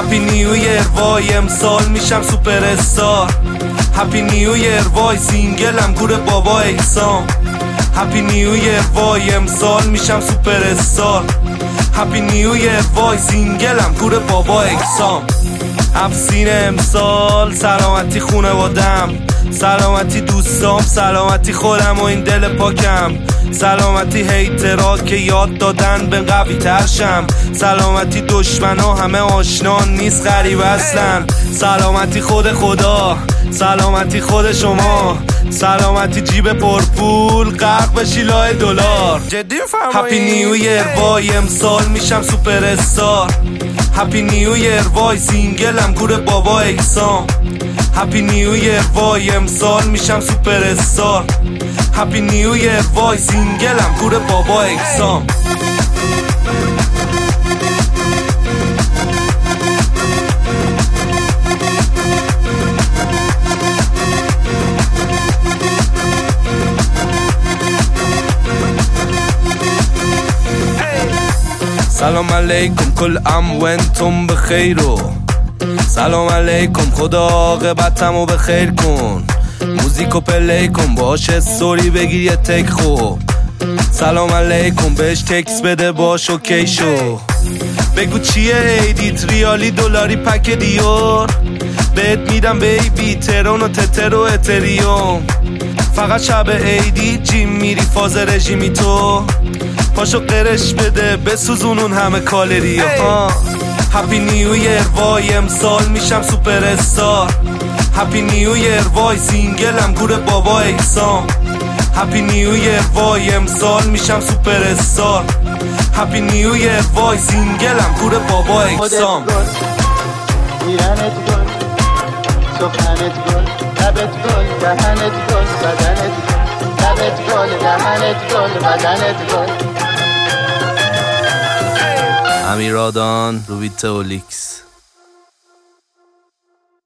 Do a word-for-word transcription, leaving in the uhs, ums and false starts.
هپی نیو یر وای امسال میشم سوپر استار. هپی نیو یر وای سینگلم گور بابا اکسام. هپی نیو یر وای امسال میشم سوپر استار. هپی نیو یر وای سینگلم گور بابا اکسام. افسین امسال سلامتی خونوادم، سلامتی دوستام، سلامتی خودم و این دل پاکم، سلامتی هیترها که یاد دادن به قوی ترشم، سلامتی دشمنا همه آشنا نیست غریب اصلن، سلامتی خود خدا، سلامتی خود شما، سلامتی جیب پرپول غرق بشی لای دلار. جدی میفرمایی؟ هپی نیو یر وای امسال میشم سوپر استار. هپی نیو یر وای سینگلم گور بابا اکسام. هپی نیو یر وای امسال میشم سوپر استار. هپی نیو یر وای سینگلم گور بابا اکسام. سلام علیکم کل عام و انتم بخیر و سلام علیکم خدا عاقبتمو بخیر کن. موزیکو پلی کن باش استوری بگیر یه تک خوب. سلام علیکم بهش تکس بده باش اوکی شو. بگو چیه ایدیت ریالی دلاری پک دیور. بهت میدم بیبی ترون و تتر و اتریوم. فقط شب ایدی جیم میری فاز رژیمی تو. پاشو قرش بده بسوزون اون همه کالری ها. هپی نیو یر وای امسال میشم سوپر استار. هپی نیو یر وای سینگلم گور بابا اکسام. هپی نیو یر وای امسال میشم سوپر استار. هپی نیو یر وای سینگلم گور بابا اکسام. ایرانت گل، سخنت گل، لبت گل، دهنت گل، بدنت گل، لبت گل، دهنت گل، بدنت گل. امیرادان روبیت اولیکس.